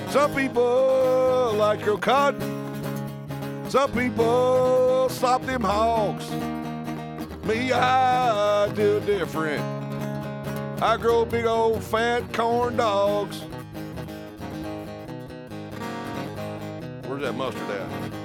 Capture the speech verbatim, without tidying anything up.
Some people like your cotton. Some people slop them hogs. Me, I do different. I grow big old fat corn dogs. Where's that mustard at?